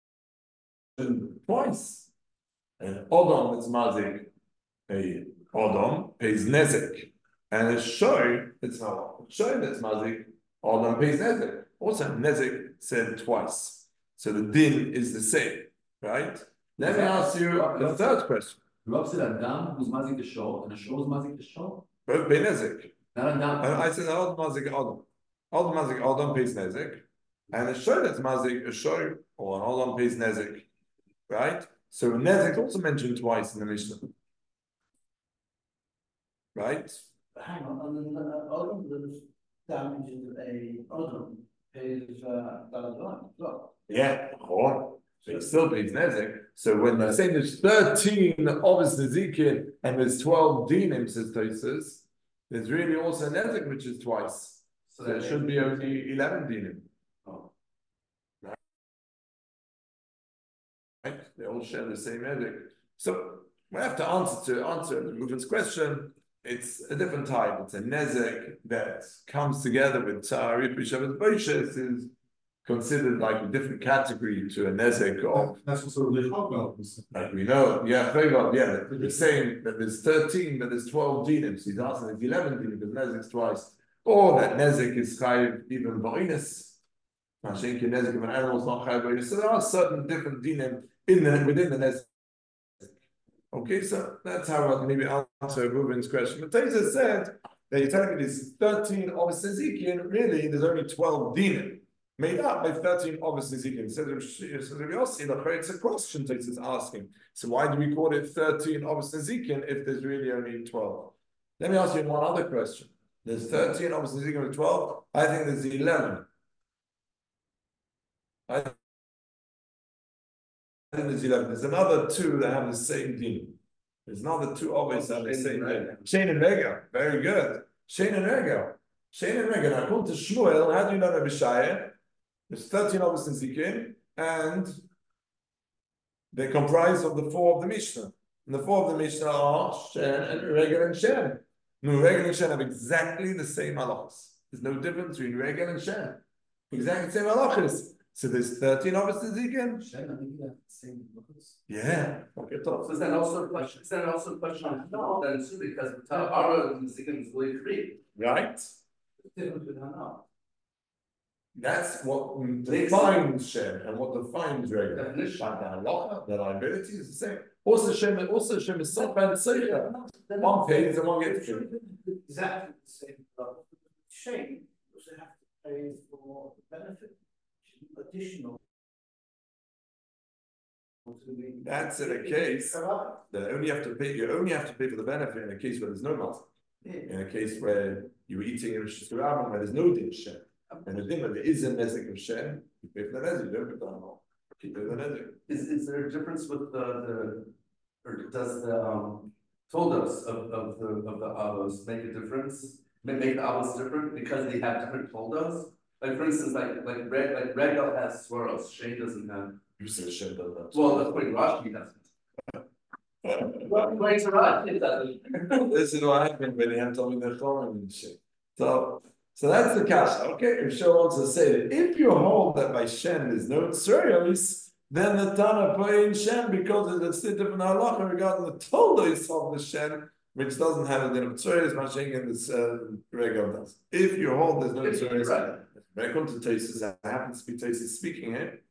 twice. And Odom is mazik, a Odom pays Nezek. And a shoy, it's not shoy that's mazik, Odom pays Nezek. Also, Nezek said twice. So the din is the same, right? Let me ask you the third question. Rav said Adam who's mazik the show, and a show is mazik the show. Both pay Nezek. Not Adam. And I said Odom mazik Odom. Odom mazik Odom pays Nezek. And a shoy that's mazik a shoy, or an Odom pays Nezek. Right? So Nezek also mentioned twice in the Mishnah. Right? Hang on, and then uh, Odom that damages a Odom pays uh, Daladon as well. Yeah, oh, so it still pays Nezek. So when they're saying there's thirteen obvious Nezikin and there's twelve dinim, says Tosfos, there's really also Nezek which is twice. So there should be only eleven dinim. Oh. Right? They all share the same Nezek. So we have to answer to answer the Reuven's question. It's a different type. It's a Nezek that comes together with Tzarif B'Shavas Boishes is considered like a different category to a Nezek of, That's also the Chagmel. like we know, yeah, very well, yeah, they're saying that there's thirteen, but there's twelve dinim. So he's asking there's eleven dinim because Nezek's twice. Or that Nezek is chayiv even Ba'inus. Mashenki Nezek of an animal is not chayiv Ba'inus. So there are certain different dinim in the, within the Nezek. Okay, so that's how I'll maybe answer Reuven's question. But Tosfos said that you're telling me there's thirteen obvious Ezekiel, really there's only twelve dinim. Made up by thirteen obvious Ezekiel. So it's a question Tosfos is asking. So why do we call it thirteen obvious Ezekiel if there's really only twelve? Let me ask you one other question. There's thirteen obvious Ezekiel with twelve. I think there's eleven. I think there's eleven. There's another two that have the same din. There's another two obvious that have the same din. Shane and Rega. Very good. Shane and Rega. Shane and Rega. Now, according to Shmuel, how do you know Rabbi Shaya? There's thirteen obvious Ezekiel, and they comprise of the four of the Mishnah. And the four of the Mishnah are Shen and Regel and Shen. No, Regel and Shen have exactly the same halachas. There's no difference between Regel and Shen. Exactly the same halachas. So there's thirteen obvious Ezekiel. Shem, I think you have the same looks. Yeah. Okay, top. So is that also a question, is that also a question on no, then too, because our Nezikin is really free. Right? It's different with Hana. That's what defines Shem and what defines Regel. Definition. But the halacha, the liability is the same. Also Shem, also Shem is Sof and Seicha. One pays and one gets free. Exactly the same. But shame, you also have to pay for the benefit, which is additional. That's in a case that only have to pay. You only have to pay for the benefit in a case where there's no matzah. Yeah. In a case where you're eating in Rishis Rabban where there's no din Shem. And the thing where there is a nezek of Shem, you pay for the nezek. You don't pay for the halal. Keep paying the nezek. Is, is there a difference with the, the, or does the, um, toldos of, of the, of the avos make a difference? Make, make the avos different because they have different toldos? Like for instance, like like Reg like Regal has swirls, Shane doesn't have. You say Shem does that. Well, that's pretty Rashi doesn't. What ways are it doesn't. This is what happened when he had told me the Chorm and shit. So, so that's the kasha. Okay, if Shah wants to say that if you hold that by Shem there's no Tzurios, then the Tana put in Shem because it's a different halacha regarding the Toldos of the Shem, which doesn't have a din of Tzurios, Mashing in this uh, Regal does. If you hold there's no Tzurios, when it comes to Tesis, I happen to be Tesis speaking here.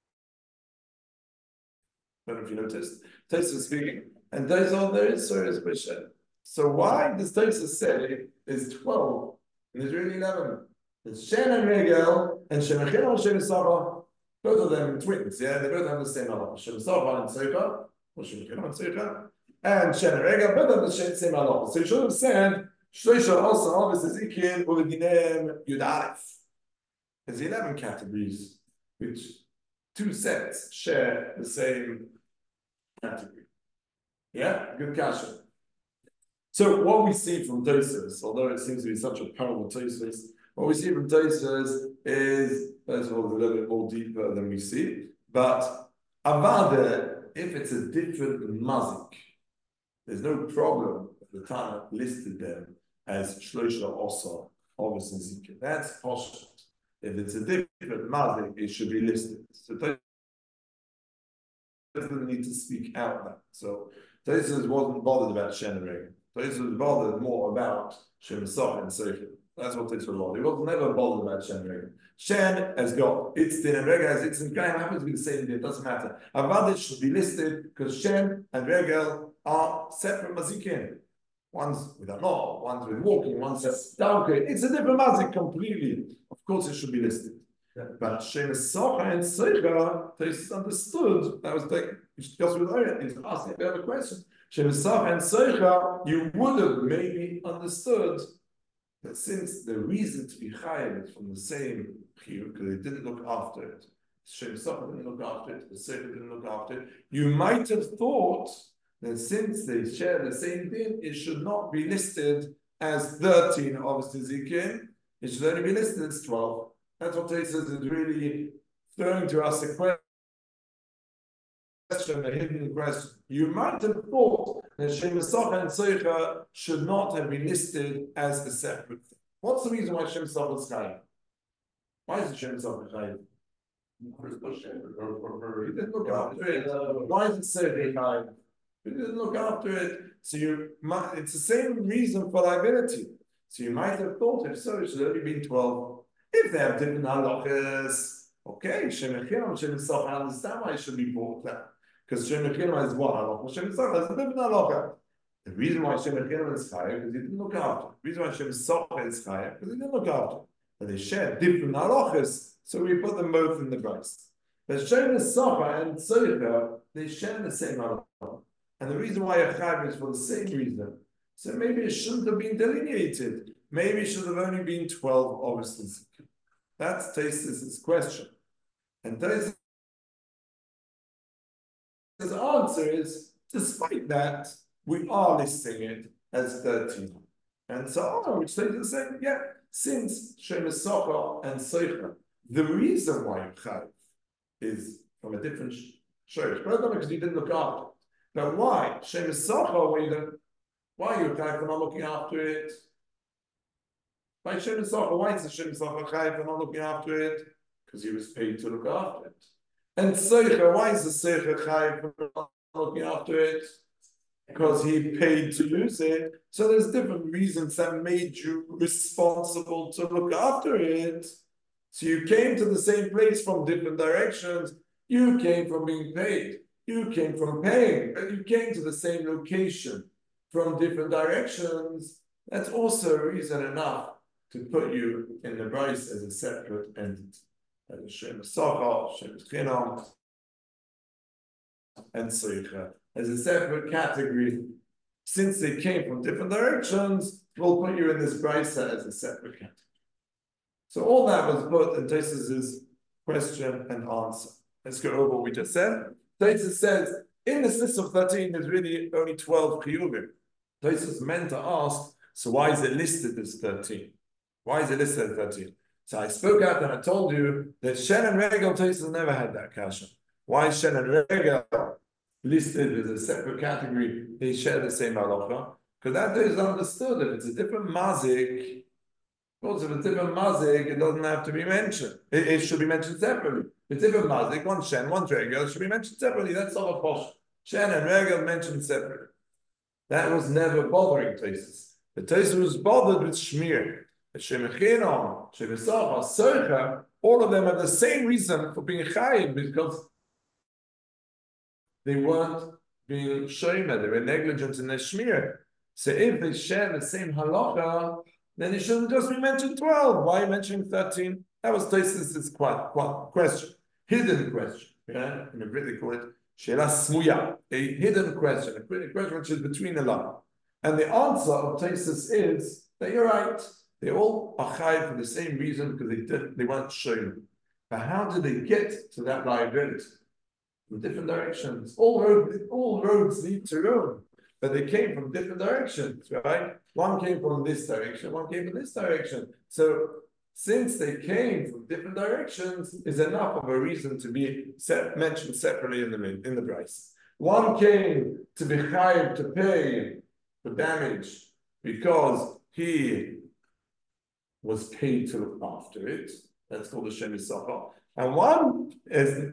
I don't know if you noticed. Tesis speaking, and those are there is Tzurios by Shem. So why does Tesis say is twelve? And there's really eleven. It's Shen and Regel and Shem and Shem Saba. Both of them twins, yeah, they both have the same halacha. Shem Saba and Seicha, or Shem and Seicha, and Shen and Regel both have the same halacha. So you should have said Shloisha also obviously Zikin Uvedinem Yudalef. There's eleven categories, which two sets share the same category. Yeah, good kasha. So what we see from Tosfos, although it seems to be such a parallel Tosfos, what we see from Tosfos is, first of all, a little bit more deeper than we see, but Avada, if it's a different mazik, there's no problem that the Tana listed them as Shloisha Osa, obviously Zikr. That's poshut. If it's a different mazik, it should be listed. So Tosfos doesn't need to speak out that. So Tosfos wasn't bothered about Shen and Regel. Tosfos was bothered more about Shem Sach and Seicha. That's what Tosfos was bothered. He was never bothered about Shen and Regel. Shen has got its din and Regel has its din. It happens to be the same din. It doesn't matter. Avad should be listed because Shen and Regel are separate mazikin. One's with a law, one's with walking, one's down. It's a different mazik completely. Of course, it should be listed. Yeah. But Shem Sach and Seicha, Tosfos understood. That was like just with Oren. He's asking if you have a question. Shem Sach and Seicha, you would have maybe understood that since the reason to be chayav is from the same chiyuv, because they didn't look after it, Shem Sach didn't look after it, the Seicha didn't look after it, you might have thought that since they share the same din, it should not be listed as thirteen, obviously Zikin, it should only be listed as twelve. That's what Tosfos is really throwing to us a question. Question, a hidden question. You might have thought that Shem Sach and Seicha should not have been listed as a separate thing. What's the reason why Shem Sach is Chayiv? Why is it Shem Sach Chayiv? He didn't look after it. Why is it Seicha Chayiv? He didn't look after it. So you might, it's the same reason for liability. So you might have thought, if so, it should only be twelve. If they have different halachas, okay, Shem Echinam, Shem Sach, I understand why it should be brought down. Because Shem Echinam is one halacha, Shem Sach has a different halacha. The reason why Shem Echinam is chayav because he didn't look after it. The reason why Shem Sach is chayav because he didn't look after it. But they share different halachas, so we put them both in the brace. But Shem Sach and Seicha, they share the same halacha. And the reason why a chayav is for the same reason. So maybe it shouldn't have been delineated. Maybe it should have only been twelve, obviously. That's Tosfos' question. And Tosfos' answer is, despite that, we are listing it as thirteen. And so, oh, which Tosfos is saying, yeah, since Shem Sach and Seicha, the reason why you chayav is from a different shorish, but not because you didn't look after it. But why? Shem Sach, why you don't, why are you chayav for not looking after it? By Shem Sach, why is the Shem Sach chayav for not looking after it? Because he was paid to look after it. And Seicha, why is the Seicha chayav for not looking after it? Because he paid to use it. So there's different reasons that made you responsible to look after it. So you came to the same place from different directions. You came from being paid. You came from paying, but you came to the same location from different directions. That's also reason enough to put you in the brace as a separate entity. As a Shem Sachar, Shem Chinam, and Seicha. As a separate category. Since they came from different directions, we'll put you in this brace as a separate category. So all that was put in Tosfos' question and answer. Let's go over what we just said. Tosfos says, in this list of thirteen, there's really only twelve chiyuvim. Tosfos meant to ask, so why is it listed as thirteen? Why is it listed as thirteen? So I spoke out and I told you that Shen and Regel Tosfos never had that kasha. Why Shen and Regel listed as a separate category? They share the same halacha because that is understood. If it's a different mazik, also if it's a different mazik, it doesn't have to be mentioned. It, it should be mentioned separately. If it's different mazik, one Shen, one Regel, it should be mentioned separately. That's all a posh. Shen and Regel mentioned separately. That was never bothering Tosfos. The Tosfos was bothered with Shmir. Shemichinom, Shemisocha, Socha, all of them have the same reason for being chayiv because they weren't being shomer, they were negligent in their shmir. So if they share the same halacha, then it shouldn't just be mentioned twelve. Why are you mentioning thirteen? That was Tosfos' question, hidden question. Yeah, in the Brit they call it Sheila Smuya, a hidden question, a question which is between the line. And the answer of Tosfos is that you're right. They all are chayiv for the same reason because they didn't, they weren't shown. But how did they get to that liability? From different directions. All roads, all roads lead to Rome, but they came from different directions, right? One came from this direction, one came from this direction. So since they came from different directions, is enough of a reason to be set, mentioned separately in the in the price. One came to be chayiv to pay for damage because he was paid to look after it. That's called the Shemisocha. And one is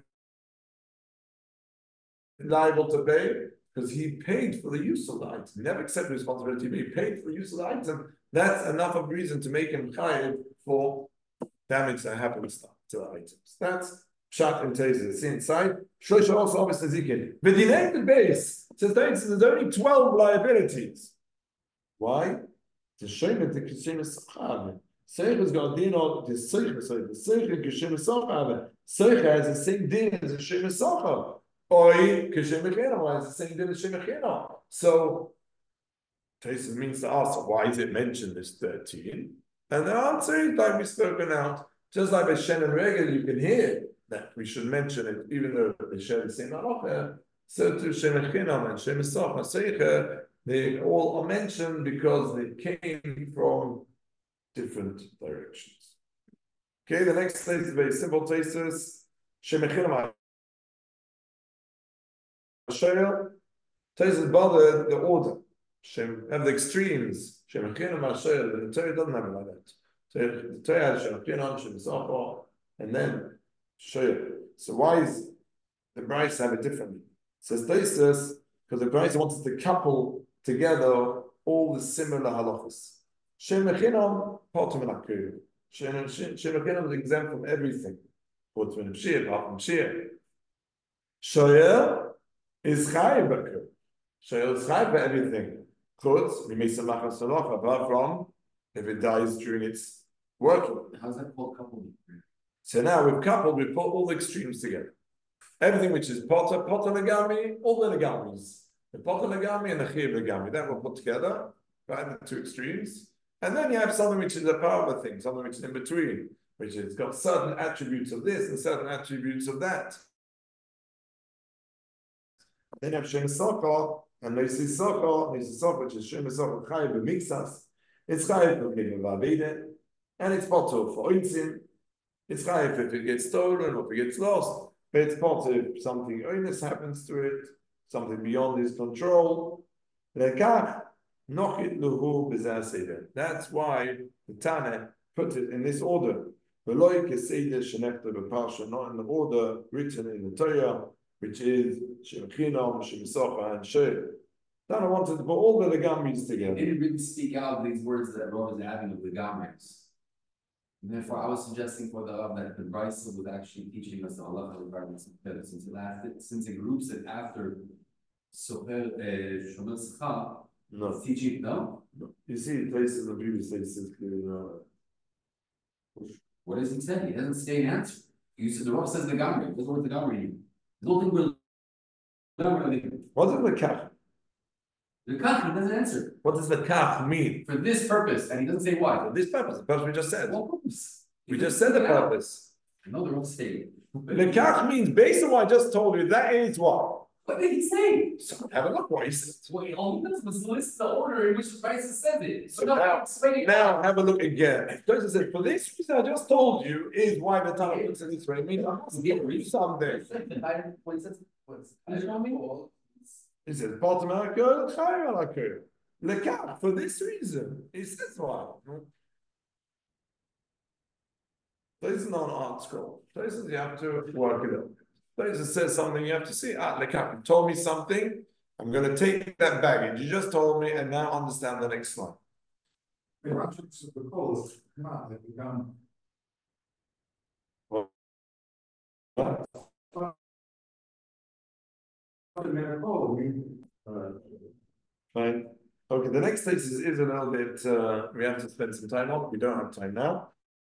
liable to pay because he paid for the use of the item. He never accepted responsibility, but he paid for the use of the item. That's enough of reason to make him chayiv for damage that happens to the items. That's Pshat and Tosfos. See inside. Shloisha also obviously Zikin. But the name the base says there's only twelve liabilities. Why? To show me the Shemisocha. Seicha is got a din on the Seicha, so the Seicha K'Shemisocha, Seicha has the same din as a Shemisocha. Oi K'Shemichino has the same din as Shemichino. So Tosfos means to ask, why is it mentioned as thirteen? And the answer is like we've spoken out. Just like by Shen and Regel, you can hear that we should mention it, even though they share the same halacha. So to Shemichino and Shemisocha, Seicha, they all are mentioned because they came from different directions. Okay, the next place is very simple Tosfos. Shemichinom HaShoel. Tosfos bothered the order. Shem have the extremes. Shemichinom HaShoel. The Torah doesn't have it like that. The Torah has Shemichinom, Shemisocha, and then Shoel. So why is the Bryce have it differently? It says Tosfos because the Bryce wants to couple together all the similar halachas. Shemichinom, Potem and Akir. Shemichinom is exempt from everything. Potem and Shir, apart from Shir. Shoel is chayiv b'Akir. Shoel is chayiv for everything. Chutz, Mimesa Machas Saloch, apart from if it dies during its working. How's that called coupled? So now we've coupled, we put all the extremes together. Everything which is Potter, Potter Legami, all the Legamis. The Potter Legami and the Chiv Legami. That we'll put together, right? The two extremes. And then you have something which is a power thing, something which is in between, which has got certain attributes of this and certain attributes of that. Then you have Shemisocha and Meisisocha, Meisisocha, which is Shemisocha Chayiv b'Mixas. It's Chayiv for Migdal V'Aveda, and it's Potter for Oitzim. It's Chayiv if it gets stolen or if it gets lost, but it's Potter if something oinus happens to it, something beyond his control. Lekach. That's why the Tana put it in this order. Not in the order written in the Torah, which is Shemichinom, Shemisocha, and Shoel. Tana wanted to put all the Legamis together. He didn't really speak out these words that Rav is adding of the Legamis. Therefore, I was suggesting for the Rav that the Brisa was actually teaching us the halacha regarding Sofer, since it lasted, since it groups it after Sofer Shomel Secha. No. Teaching, no? No. You see, it places the previous places clearly. What does he say? He doesn't say an answer. You said the Rav says the Gamri. What's the word the Gamri? The whole thing will. What does the kach? The kach, he doesn't answer. What does the kach mean? For this purpose, and he doesn't say why. For this purpose, the purpose we just said. What purpose? We just said the purpose. I know the Rav stated. The kach means, based on what I just told you, that is what? What did he say? So have a look what he says. What he only does was list the order in which the prices said it. So No, now- explain it. Now have a look again. If Joseph said, for this reason I just told you is why the Tana puts it this way. It means I must give you something. When it says, what's. You know what I mean? He says, bottom out, go, look out for this reason. He says why. This is not an art scroll. This is you have to work it out. This says something you have to see. Ah, look out, you told me something. I'm going to take that baggage. You just told me, and now understand the next line. The Russians of the coast, come on, they become. Fine. Okay, the next place is, is a little bit, uh, we have to spend some time on. We don't have time now.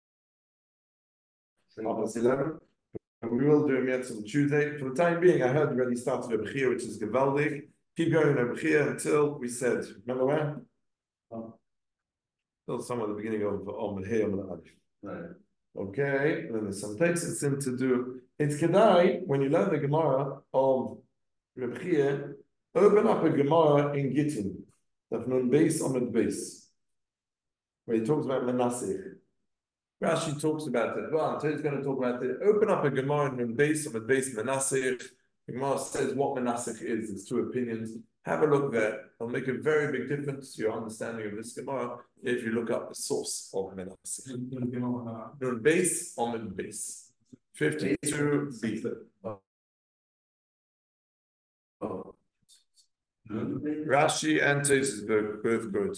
It's eleven. And we will do them yet on Tuesday. For the time being, I heard you already started over here, which is geweldig. Keep going over here until we said, remember where? Oh. Till somewhere at the beginning of Om here, Right. okay, and then there's some places in to do. It's Kedai, when you learn the Gemara of Reb Chia, open up a Gemara in Gittin, that's known base on the base, where he talks about Manasseh. Rashi talks about it. Well, until he's going to talk about it. Open up a Gemara in base on the base Manasseh. The Gemara says what Manasseh is. There's two opinions. Have a look there. It'll make a very big difference to your understanding of this Gemara if you look up the source of Manasseh. Nun base on the base. fifty-two B. Oh. Rashi and Tosfos both both good.